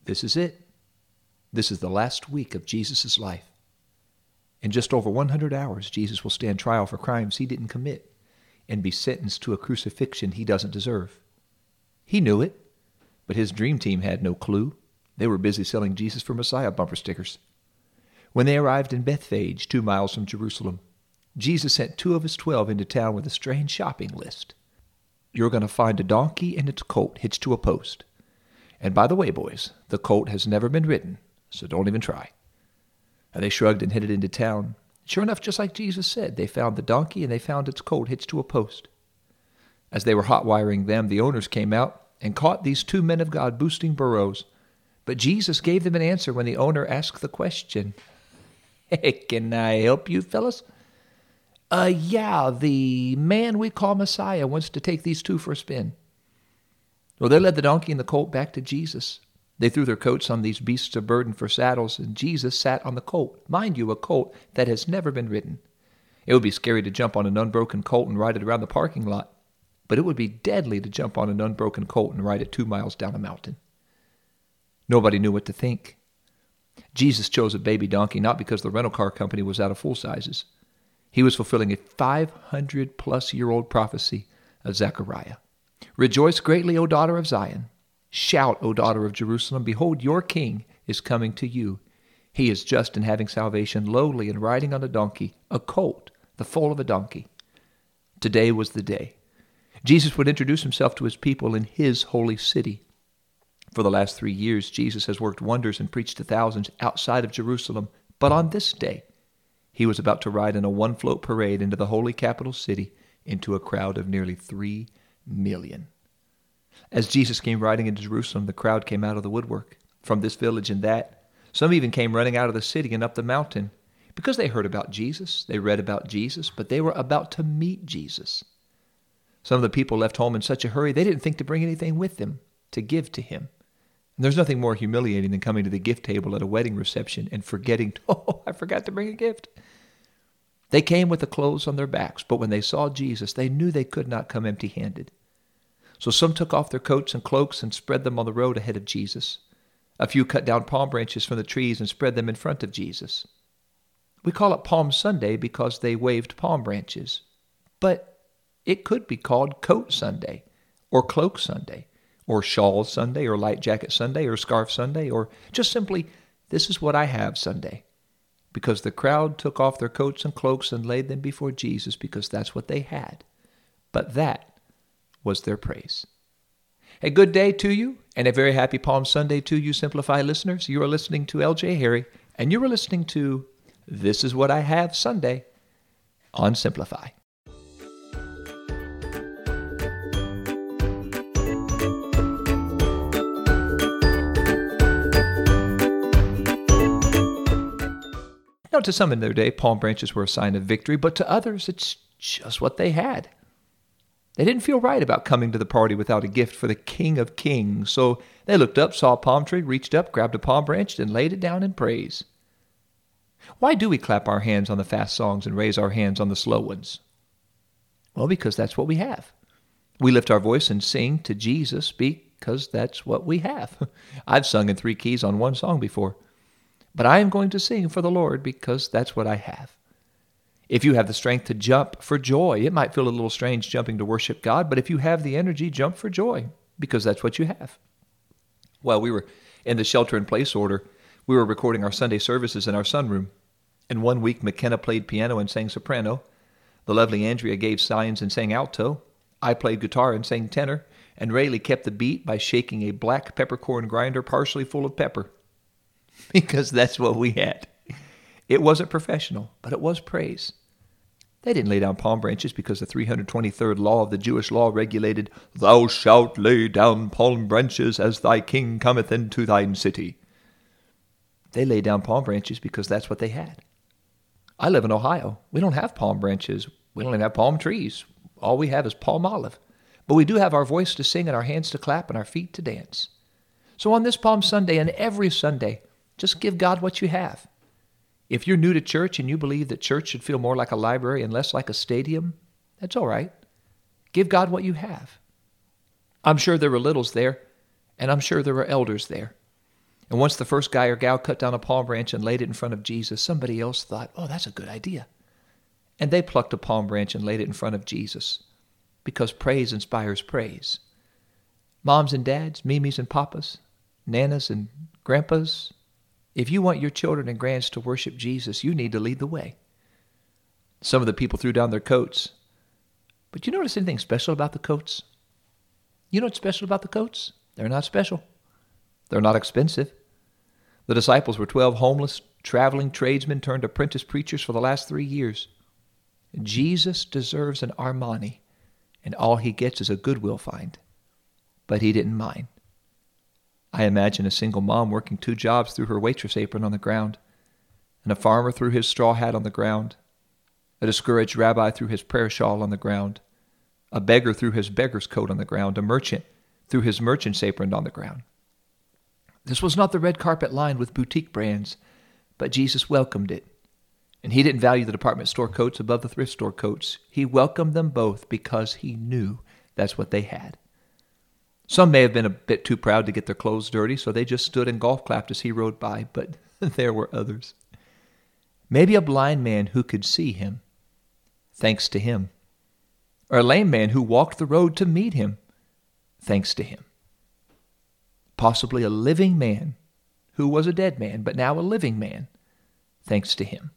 This is it. This is the last week of Jesus' life. In just over 100 hours, Jesus will stand trial for crimes he didn't commit and be sentenced to a crucifixion he doesn't deserve. He knew it, but his dream team had no clue. They were busy selling Jesus for Messiah bumper stickers. When they arrived in Bethphage, 2 miles from Jerusalem, Jesus sent 2 of his 12 into town with a strange shopping list. You're going to find a donkey and its colt hitched to a post. And by the way, boys, the colt has never been ridden, so don't even try. And they shrugged and headed into town. Sure enough, just like Jesus said, they found the donkey and they found its colt hitched to a post. As they were hot wiring them, the owners came out and caught these 2 men of God boosting burros. But Jesus gave them an answer when the owner asked the question. Hey, can I help you, fellas? Yeah, the man we call Messiah wants to take these 2 for a spin. Well, they led the donkey and the colt back to Jesus. They threw their coats on these beasts of burden for saddles, and Jesus sat on the colt. Mind you, a colt that has never been ridden. It would be scary to jump on an unbroken colt and ride it around the parking lot, but it would be deadly to jump on an unbroken colt and ride it 2 miles down a mountain. Nobody knew what to think. Jesus chose a baby donkey not because the rental car company was out of full sizes. He was fulfilling a 500-plus-year-old prophecy of Zechariah. Rejoice greatly, O daughter of Zion. Shout, O daughter of Jerusalem. Behold, your king is coming to you. He is just and having salvation, lowly and riding on a donkey, a colt, the foal of a donkey. Today was the day. Jesus would introduce himself to his people in his holy city. For the last 3 years, Jesus has worked wonders and preached to thousands outside of Jerusalem. But on this day, he was about to ride in a one-float parade into the holy capital city into a crowd of nearly 3 million. As Jesus came riding into Jerusalem, the crowd came out of the woodwork, from this village and that. Some even came running out of the city and up the mountain, because they heard about Jesus, they read about Jesus, but they were about to meet Jesus. Some of the people left home in such a hurry, they didn't think to bring anything with them to give to him. And there's nothing more humiliating than coming to the gift table at a wedding reception and forgetting, I forgot to bring a gift. They came with the clothes on their backs, but when they saw Jesus, they knew they could not come empty-handed. So some took off their coats and cloaks and spread them on the road ahead of Jesus. A few cut down palm branches from the trees and spread them in front of Jesus. We call it Palm Sunday because they waved palm branches. But it could be called Coat Sunday, or Cloak Sunday, or Shawl Sunday, or Light Jacket Sunday, or Scarf Sunday, or just simply, This is what I have Sunday. Because the crowd took off their coats and cloaks and laid them before Jesus because that's what they had. But that was their praise. A good day to you, and a very happy Palm Sunday to you, Simplify listeners. You are listening to L.J. Harry, and you are listening to This Is What I Have Sunday on Simplify. Now, to some in their day, palm branches were a sign of victory, but to others, it's just what they had. They didn't feel right about coming to the party without a gift for the King of Kings, so they looked up, saw a palm tree, reached up, grabbed a palm branch, and laid it down in praise. Why do we clap our hands on the fast songs and raise our hands on the slow ones? Well, because that's what we have. We lift our voice and sing to Jesus because that's what we have. I've sung in 3 keys on one song before, but I am going to sing for the Lord because that's what I have. If you have the strength to jump for joy, it might feel a little strange jumping to worship God, but if you have the energy, jump for joy, because that's what you have. While we were in the shelter-in-place order, we were recording our Sunday services in our sunroom. And one week, McKenna played piano and sang soprano. The lovely Andrea gave signs and sang alto. I played guitar and sang tenor. And Rayleigh kept the beat by shaking a black peppercorn grinder partially full of pepper. Because that's what we had. It wasn't professional, but it was praise. They didn't lay down palm branches because the 323rd law of the Jewish law regulated, "Thou shalt lay down palm branches as thy king cometh into thine city." They laid down palm branches because that's what they had. I live in Ohio. We don't have palm branches. We don't even have palm trees. All we have is palm olive. But we do have our voice to sing and our hands to clap and our feet to dance. So on this Palm Sunday and every Sunday, just give God what you have. If you're new to church and you believe that church should feel more like a library and less like a stadium, that's all right. Give God what you have. I'm sure there were littles there, and I'm sure there were elders there. And once the first guy or gal cut down a palm branch and laid it in front of Jesus, somebody else thought, oh, that's a good idea. And they plucked a palm branch and laid it in front of Jesus, because praise inspires praise. Moms and dads, Mimis and Papas, Nanas and Grandpas, if you want your children and grands to worship Jesus, you need to lead the way. Some of the people threw down their coats. But you notice anything special about the coats? You know what's special about the coats? They're not special. They're not expensive. The disciples were 12 homeless, traveling tradesmen turned apprentice preachers for the last 3 years. Jesus deserves an Armani, and all he gets is a Goodwill find. But he didn't mind. I imagine a single mom working 2 jobs threw her waitress apron on the ground, and a farmer threw his straw hat on the ground. A discouraged rabbi threw his prayer shawl on the ground. A beggar threw his beggar's coat on the ground. A merchant threw his merchant's apron on the ground. This was not the red carpet lined with boutique brands, but Jesus welcomed it. And he didn't value the department store coats above the thrift store coats. He welcomed them both because he knew that's what they had. Some may have been a bit too proud to get their clothes dirty, so they just stood and golf clapped as he rode by, but there were others. Maybe a blind man who could see him, thanks to him. Or a lame man who walked the road to meet him, thanks to him. Possibly a living man who was a dead man, but now a living man, thanks to him.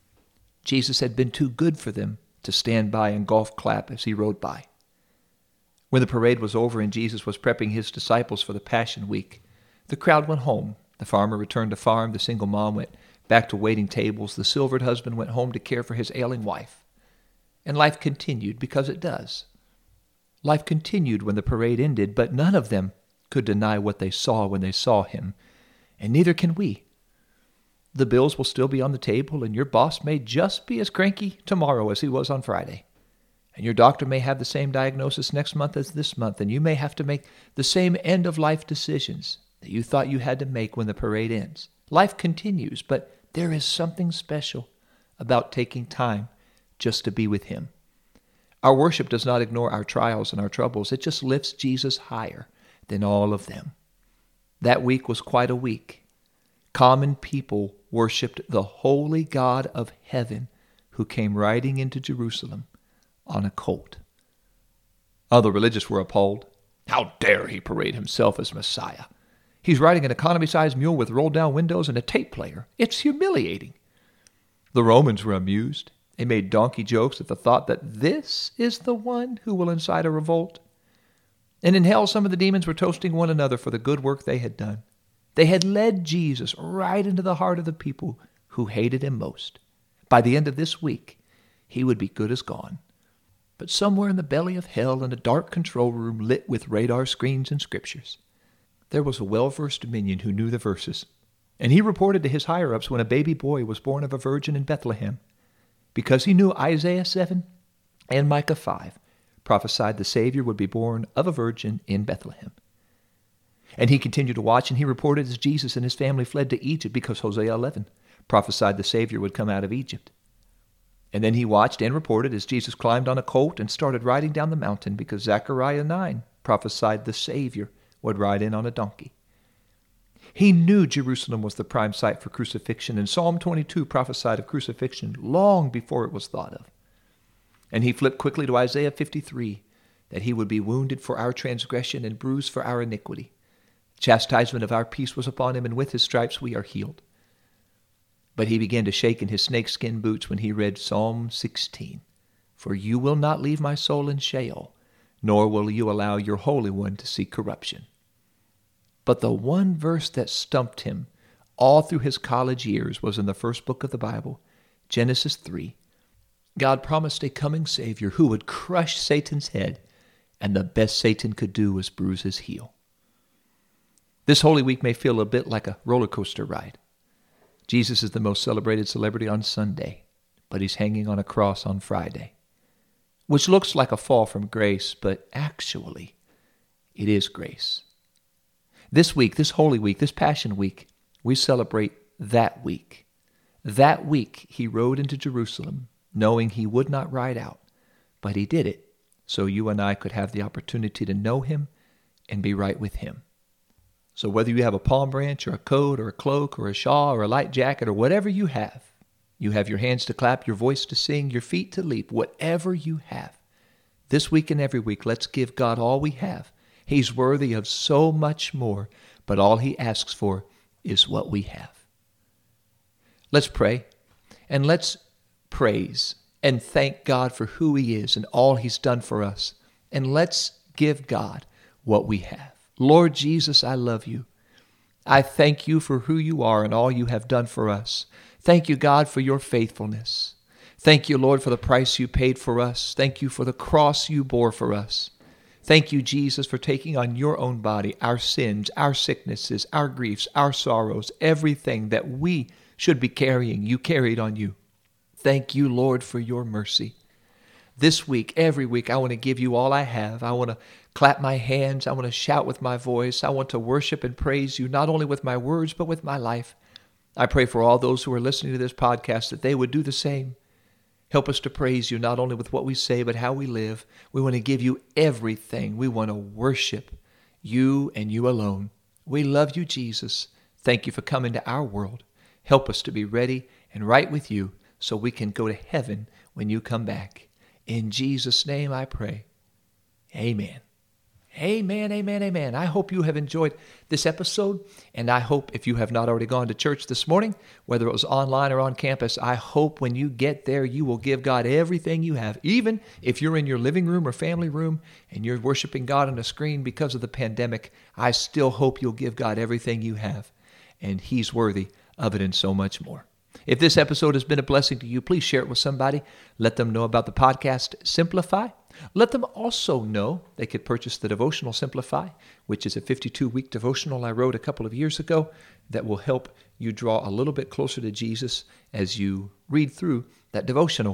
Jesus had been too good for them to stand by and golf clap as he rode by. When the parade was over and Jesus was prepping his disciples for the Passion Week, the crowd went home. The farmer returned to farm. The single mom went back to waiting tables. The silvered husband went home to care for his ailing wife. And life continued, because it does. Life continued when the parade ended, but none of them could deny what they saw when they saw him, and neither can we. The bills will still be on the table, and your boss may just be as cranky tomorrow as he was on Friday. And your doctor may have the same diagnosis next month as this month, and you may have to make the same end-of-life decisions that you thought you had to make when the parade ends. Life continues, but there is something special about taking time just to be with him. Our worship does not ignore our trials and our troubles. It just lifts Jesus higher than all of them. That week was quite a week. Common people worshiped the holy God of heaven who came riding into Jerusalem on a colt. Other religious were appalled. How dare he parade himself as Messiah? He's riding an economy-sized mule with rolled-down windows and a tape player. It's humiliating. The Romans were amused. They made donkey jokes at the thought that this is the one who will incite a revolt. And in hell, some of the demons were toasting one another for the good work they had done. They had led Jesus right into the heart of the people who hated him most. By the end of this week, he would be good as gone. But somewhere in the belly of hell, in a dark control room lit with radar screens and scriptures, there was a well-versed minion who knew the verses. And he reported to his higher-ups when a baby boy was born of a virgin in Bethlehem, because he knew Isaiah 7 and Micah 5 prophesied the Savior would be born of a virgin in Bethlehem. And he continued to watch, and he reported as Jesus and his family fled to Egypt, because Hosea 11 prophesied the Savior would come out of Egypt. And then he watched and reported as Jesus climbed on a colt and started riding down the mountain, because Zechariah 9 prophesied the Savior would ride in on a donkey. He knew Jerusalem was the prime site for crucifixion, and Psalm 22 prophesied of crucifixion long before it was thought of. And he flipped quickly to Isaiah 53, that he would be wounded for our transgression and bruised for our iniquity. Chastisement of our peace was upon him, and with his stripes we are healed. But he began to shake in his snakeskin boots when he read Psalm 16. For you will not leave my soul in Sheol, nor will you allow your Holy One to see corruption. But the one verse that stumped him all through his college years was in the first book of the Bible, Genesis 3. God promised a coming Savior who would crush Satan's head, and the best Satan could do was bruise his heel. This Holy Week may feel a bit like a roller coaster ride. Jesus is the most celebrated celebrity on Sunday, but he's hanging on a cross on Friday, which looks like a fall from grace, but actually it is grace. This week, this Holy Week, this Passion Week, we celebrate that week. That week he rode into Jerusalem, knowing he would not ride out, but he did it so you and I could have the opportunity to know him and be right with him. So whether you have a palm branch or a coat or a cloak or a shawl or a light jacket or whatever you have your hands to clap, your voice to sing, your feet to leap, whatever you have. This week and every week, let's give God all we have. He's worthy of so much more, but all he asks for is what we have. Let's pray, and let's praise and thank God for who he is and all he's done for us. And let's give God what we have. Lord Jesus, I love you. I thank you for who you are and all you have done for us. Thank you, God, for your faithfulness. Thank you, Lord, for the price you paid for us. Thank you for the cross you bore for us. Thank you, Jesus, for taking on your own body our sins, our sicknesses, our griefs, our sorrows, everything that we should be carrying, you carried on you. Thank you, Lord, for your mercy. This week, every week, I want to give you all I have. I want to clap my hands. I want to shout with my voice. I want to worship and praise you, not only with my words, but with my life. I pray for all those who are listening to this podcast that they would do the same. Help us to praise you, not only with what we say, but how we live. We want to give you everything. We want to worship you and you alone. We love you, Jesus. Thank you for coming to our world. Help us to be ready and right with you so we can go to heaven when you come back. In Jesus' name I pray. Amen. Amen, amen, amen. I hope you have enjoyed this episode, and I hope if you have not already gone to church this morning, whether it was online or on campus, I hope when you get there you will give God everything you have. Even if you're in your living room or family room and you're worshiping God on a screen because of the pandemic, I still hope you'll give God everything you have, and he's worthy of it and so much more. If this episode has been a blessing to you, please share it with somebody. Let them know about the podcast Simplify. Let them also know they could purchase the devotional Simplify, which is a 52-week devotional I wrote a couple of years ago that will help you draw a little bit closer to Jesus as you read through that devotional.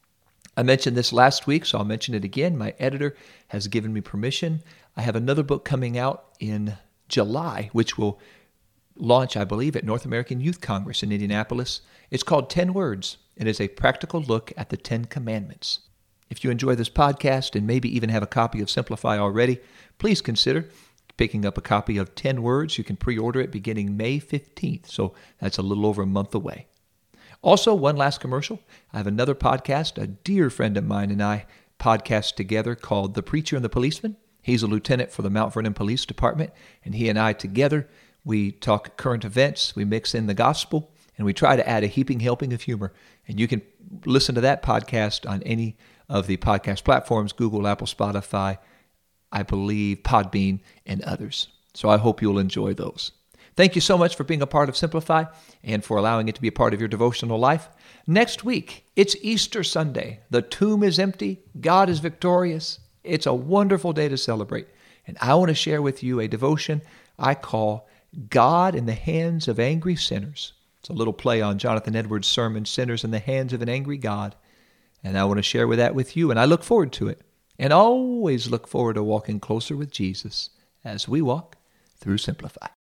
I mentioned this last week, so I'll mention it again. My editor has given me permission. I have another book coming out in July, which will launch, I believe, at North American Youth Congress in Indianapolis. It's called 10 Words. It is a practical look at the 10 Commandments. If you enjoy this podcast and maybe even have a copy of Simplify already, please consider picking up a copy of 10 Words. You can pre-order it beginning May 15th, so that's a little over a month away. Also, one last commercial. I have another podcast, a dear friend of mine and I podcast together called The Preacher and the Policeman. He's a lieutenant for the Mount Vernon Police Department, and he and I together, we talk current events, we mix in the gospel, and we try to add a heaping helping of humor. And you can listen to that podcast on any of the podcast platforms, Google, Apple, Spotify, I believe, Podbean, and others. So I hope you'll enjoy those. Thank you so much for being a part of Simplify and for allowing it to be a part of your devotional life. Next week, it's Easter Sunday. The tomb is empty. God is victorious. It's a wonderful day to celebrate. And I want to share with you a devotion I call God in the Hands of Angry Sinners. It's a little play on Jonathan Edwards' sermon, Sinners in the Hands of an Angry God. And I want to share that with you, and I look forward to it. And always look forward to walking closer with Jesus as we walk through Simplify.